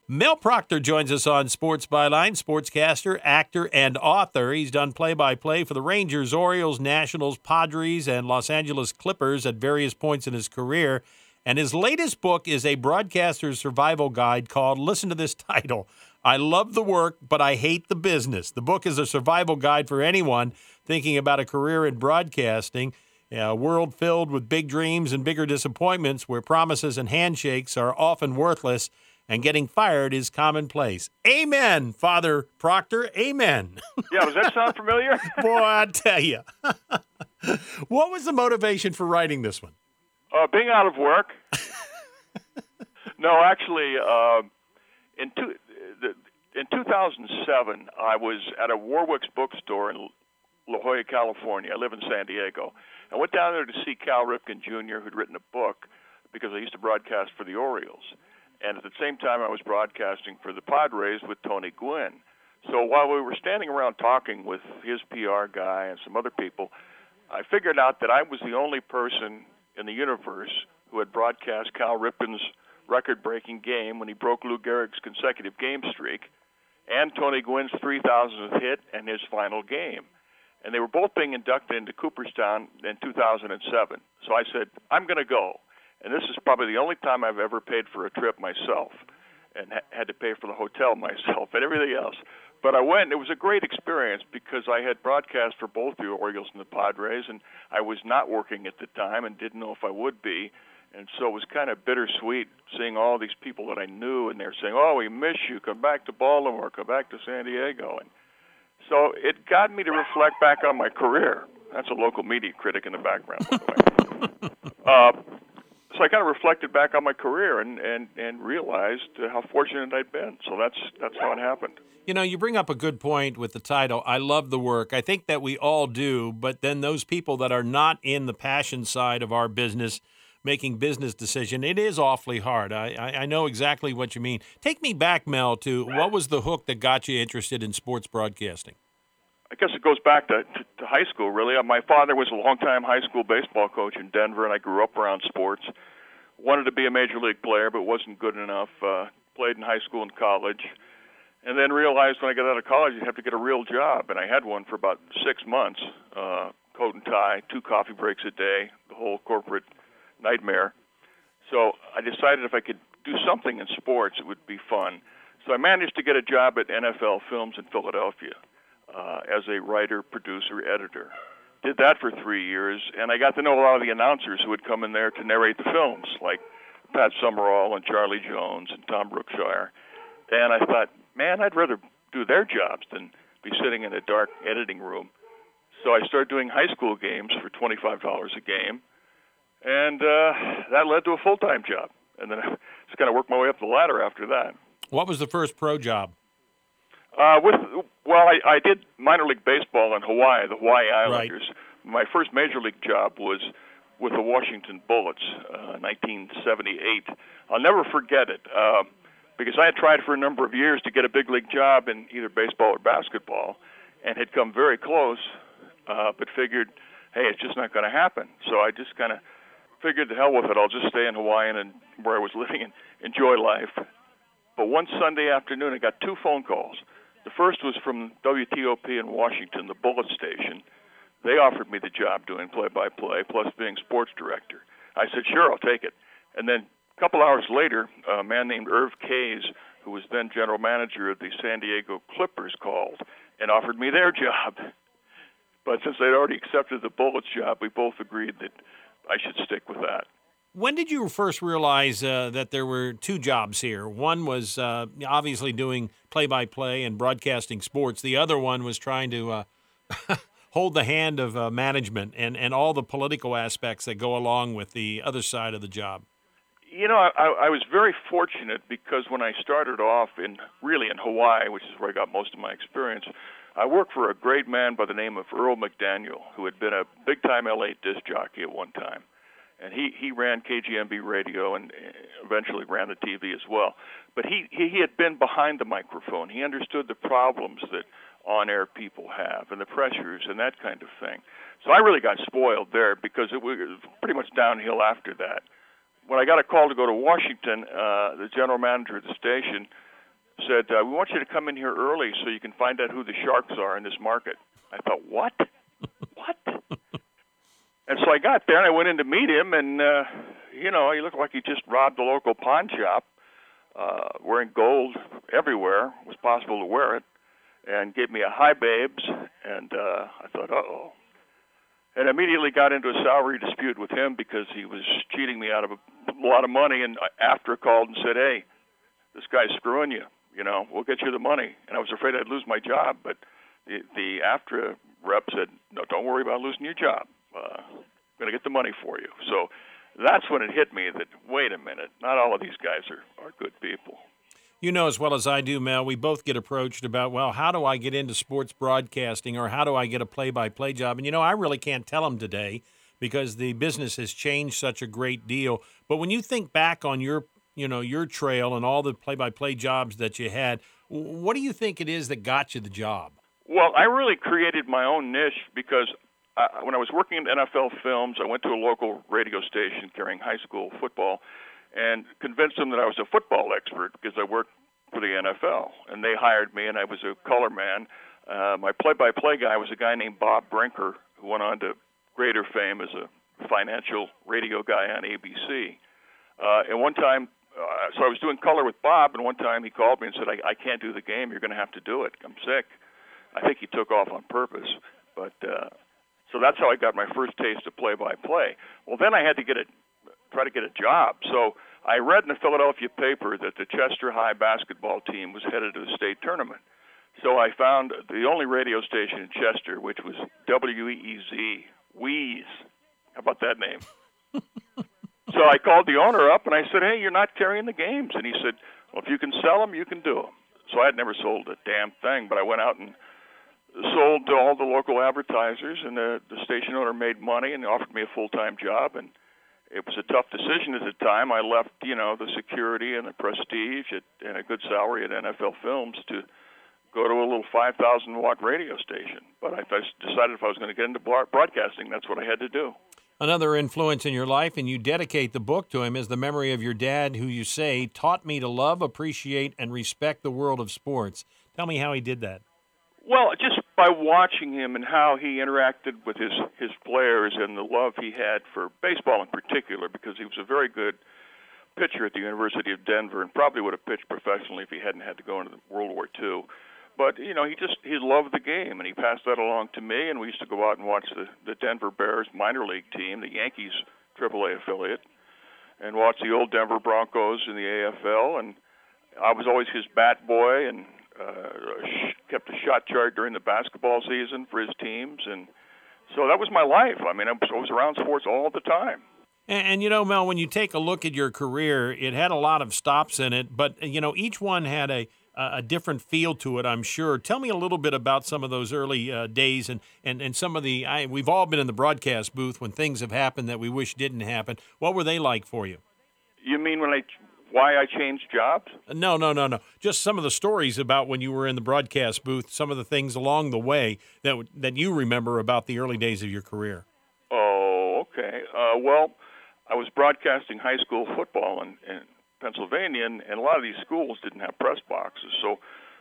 Mel Proctor joins us on Sports Byline, sportscaster, actor, and author. He's done play-by-play for the Rangers, Orioles, Nationals, Padres, and Los Angeles Clippers at various points in his career. And his latest book is a broadcaster's survival guide called, listen to this title, I Love the Work, But I Hate the Business. The book is a survival guide for anyone thinking about a career in broadcasting, a world filled with big dreams and bigger disappointments where promises and handshakes are often worthless and getting fired is commonplace. Amen, Father Proctor. Amen. Yeah, does that sound familiar? Boy, I tell you. What was the motivation for writing this one? Being out of work. No, actually, in 2007, I was at a Warwick's bookstore in La Jolla, California. I live in San Diego. I went down there to see Cal Ripken Jr., who'd written a book, because I used to broadcast for the Orioles. And at the same time, I was broadcasting for the Padres with Tony Gwynn. So while we were standing around talking with his PR guy and some other people, I figured out that I was the only person in the universe who had broadcast Cal Ripken's record-breaking game when he broke Lou Gehrig's consecutive game streak, and Tony Gwynn's 3,000th hit and his final game. And they were both being inducted into Cooperstown in 2007. So I said, I'm going to go. And this is probably the only time I've ever paid for a trip myself and had to pay for the hotel myself and everything else. But I went, and it was a great experience because I had broadcast for both the Orioles and the Padres, and I was not working at the time and didn't know if I would be. And so it was kind of bittersweet seeing all these people that I knew, and they're saying, oh, we miss you, come back to Baltimore, come back to San Diego. And so it got me to reflect back on my career. That's a local media critic in the background, by the way. So I kind of reflected back on my career and realized how fortunate I'd been. So that's how it happened. You know, you bring up a good point with the title, I Love the Work. I think that we all do, but then those people that are not in the passion side of our business, making business decision, it is awfully hard. I know exactly what you mean. Take me back, Mel, to what was the hook that got you interested in sports broadcasting? I guess it goes back to high school, really. My father was a longtime high school baseball coach in Denver, and I grew up around sports. Wanted to be a major league player, but wasn't good enough. Played in high school and college, and then realized when I got out of college, you'd have to get a real job, and I had one for about 6 months, coat and tie, 2 coffee breaks a day, the whole corporate nightmare. So I decided if I could do something in sports, it would be fun. So I managed to get a job at NFL Films in Philadelphia. As a writer, producer, editor. Did that for 3 years, and I got to know a lot of the announcers who would come in there to narrate the films, like Pat Summerall and Charlie Jones and Tom Brookshire. And I thought, man, I'd rather do their jobs than be sitting in a dark editing room. So I started doing high school games for $25 a game, and that led to a full-time job. And then I just kind of worked my way up the ladder after that. What was the first pro job? I did minor league baseball in Hawaii, the Hawaii Islanders. Right. My first major league job was with the Washington Bullets, 1978. I'll never forget it because I had tried for a number of years to get a big league job in either baseball or basketball and had come very close, but figured, hey, it's just not going to happen. So I just kind of figured, the hell with it, I'll just stay in Hawaii and where I was living and enjoy life. But one Sunday afternoon, I got 2 phone calls. The first was from WTOP in Washington, the Bullet station. They offered me the job doing play-by-play, plus being sports director. I said, sure, I'll take it. And then a couple hours later, a man named Irv Kays, who was then general manager of the San Diego Clippers, called and offered me their job. But since I'd already accepted the Bullets job, we both agreed that I should stick with that. When did you first realize that there were 2 jobs here? One was obviously doing play-by-play and broadcasting sports. The other one was trying to hold the hand of management and all the political aspects that go along with the other side of the job. You know, I was very fortunate because when I started off in Hawaii, which is where I got most of my experience, I worked for a great man by the name of Earl McDaniel, who had been a big-time L.A. disc jockey at one time. And he ran KGMB radio and eventually ran the TV as well. But he had been behind the microphone. He understood the problems that on-air people have and the pressures and that kind of thing. So I really got spoiled there because it was pretty much downhill after that. When I got a call to go to Washington, the general manager of the station said, we want you to come in here early so you can find out who the sharks are in this market. I thought, what? What? And so I got there, and I went in to meet him, and, he looked like he just robbed the local pawn shop, wearing gold everywhere. It was possible to wear it, and gave me a hi, babes, and I thought, uh-oh. And immediately got into a salary dispute with him because he was cheating me out of a lot of money, and after called and said, hey, this guy's screwing you. We'll get you the money. And I was afraid I'd lose my job, but the AFTRA rep said, no, don't worry about losing your job. I'm going to get the money for you. So that's when it hit me that, wait a minute, not all of these guys are good people. You know as well as I do, Mel, we both get approached about, well, how do I get into sports broadcasting, or how do I get a play-by-play job? And, I really can't tell them today because the business has changed such a great deal. But when you think back on your trail and all the play-by-play jobs that you had, what do you think it is that got you the job? Well, I really created my own niche because when I was working in NFL Films, I went to a local radio station carrying high school football and convinced them that I was a football expert because I worked for the NFL. And they hired me, and I was a color man. My play-by-play guy was a guy named Bob Brinker, who went on to greater fame as a financial radio guy on ABC. And one time, so I was doing color with Bob, and one time he called me and said, I can't do the game. You're going to have to do it. I'm sick. I think he took off on purpose. But so that's how I got my first taste of play-by-play. Well, then I had to try to get a job. So I read in the Philadelphia paper that the Chester High basketball team was headed to the state tournament. So I found the only radio station in Chester, which was WEEZ, Wheeze. How about that name? So I called the owner up, and I said, hey, you're not carrying the games. And he said, well, if you can sell them, you can do them. So I had never sold a damn thing, but I went out and sold to all the local advertisers, and the station owner made money and offered me a full-time job. And it was a tough decision at the time. I left, the security and the prestige and a good salary at NFL Films to go to a little 5,000-watt radio station. But I decided if I was going to get into broadcasting, that's what I had to do. Another influence in your life, and you dedicate the book to him, is the memory of your dad, who you say taught me to love, appreciate, and respect the world of sports. Tell me how he did that. Well, just by watching him and how he interacted with his players and the love he had for baseball in particular, because he was a very good pitcher at the University of Denver and probably would have pitched professionally if he hadn't had to go into World War II. But, he loved the game, and he passed that along to me, and we used to go out and watch the Denver Bears minor league team, the Yankees AAA affiliate, and watch the old Denver Broncos in the AFL, and I was always his bat boy and kept a shot chart during the basketball season for his teams, and so that was my life. I mean, I was around sports all the time. And Mel, when you take a look at your career, it had a lot of stops in it, but, each one had a different feel to it, I'm sure. Tell me a little bit about some of those early days and some of we've all been in the broadcast booth when things have happened that we wish didn't happen. What were they like for you? You mean why I changed jobs? No. Just some of the stories about when you were in the broadcast booth, some of the things along the way that you remember about the early days of your career. Oh, okay. Well, I was broadcasting high school football in Pennsylvania, and a lot of these schools didn't have press boxes. So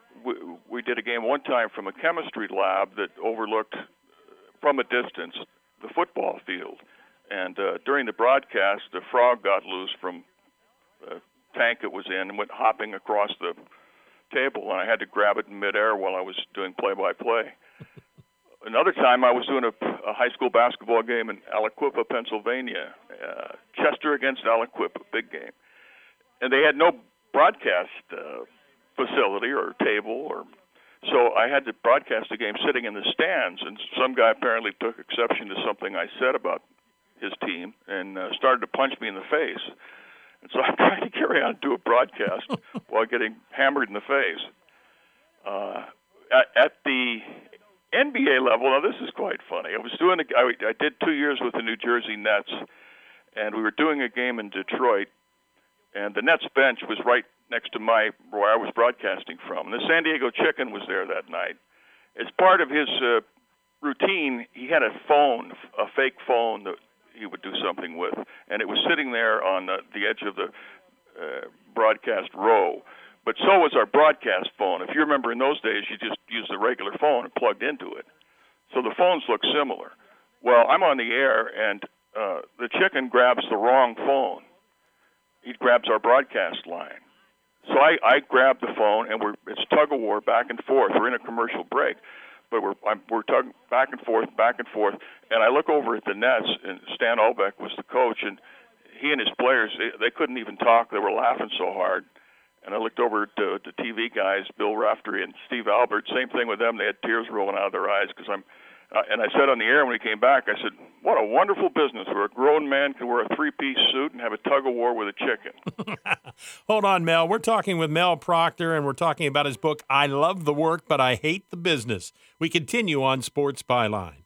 we did a game one time from a chemistry lab that overlooked, from a distance, the football field. And during the broadcast, the frog got loose from the tank it was in and went hopping across the table, and I had to grab it in midair while I was doing play-by-play. Another time I was doing a high school basketball game in Aliquippa, Pennsylvania, Chester against Aliquippa, big game. And they had no broadcast facility or table, so I had to broadcast the game sitting in the stands, and some guy apparently took exception to something I said about his team and started to punch me in the face. And so I'm trying to carry on and do a broadcast while getting hammered in the face. At the NBA level, now this is quite funny. I did 2 years with the New Jersey Nets, and we were doing a game in Detroit, and the Nets bench was right next to where I was broadcasting from. And the San Diego Chicken was there that night. As part of his routine, he had a fake phone that he would do something with, and it was sitting there on the edge of the broadcast row. But so was our broadcast phone. If you remember, in those days, you just used the regular phone and plugged into it. So the phones look similar. Well, I'm on the air, and the chicken grabs the wrong phone. He grabs our broadcast line. So I grab the phone, and it's tug of war back and forth. We're in a commercial break, but we're tugging back and forth, and I look over at the nets, and Stan Ulbeck was the coach, and he and his players, they couldn't even talk. They were laughing so hard. And I looked over at the TV guys, Bill Raftery and Steve Albert. Same thing with them. They had tears rolling out of their eyes because and I said on the air when we came back, I said, what a wonderful business where a grown man can wear a three-piece suit and have a tug-of-war with a chicken. Hold on, Mel. We're talking with Mel Proctor, and we're talking about his book, I Love the Work, but I Hate the Business. We continue on Sports Byline.